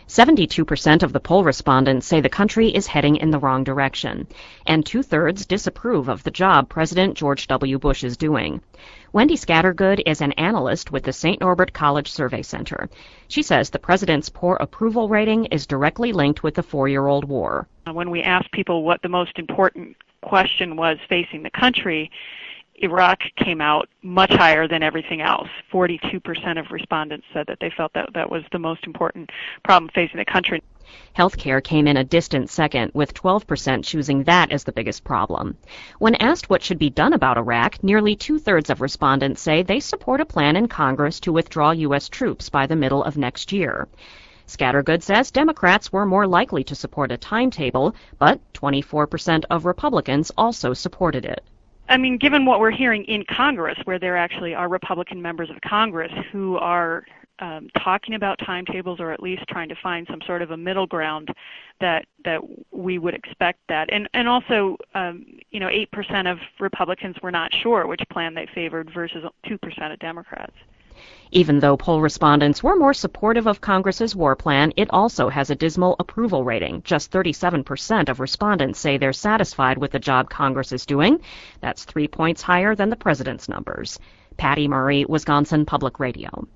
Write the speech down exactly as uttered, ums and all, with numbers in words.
seventy-two percent of the poll respondents say the country is heading in the wrong direction, and two-thirds disapprove of the job President George W. Bush is doing. Wendy Scattergood is an analyst with the Saint Norbert College Survey Center. She says the president's poor approval rating is directly linked with the four-year-old war. When we asked people what the most important question was facing the country, Iraq came out much higher than everything else. forty-two percent of respondents said that they felt that that was the most important problem facing the country. Healthcare came in a distant second, with twelve percent choosing that as the biggest problem. When asked what should be done about Iraq, nearly two-thirds of respondents say they support a plan in Congress to withdraw U S troops by the middle of next year. Scattergood says Democrats were more likely to support a timetable, but twenty-four percent of Republicans also supported it. I mean, given what we're hearing in Congress, where there actually are Republican members of Congress who are um, talking about timetables, or at least trying to find some sort of a middle ground, that that we would expect that. And and also, um, you know, eight percent of Republicans were not sure which plan they favored versus two percent of Democrats. Even though poll respondents were more supportive of Congress's war plan, it also has a dismal approval rating. Just thirty-seven percent of respondents say they're satisfied with the job Congress is doing. That's three points higher than the president's numbers. Patty Murray, Wisconsin Public Radio.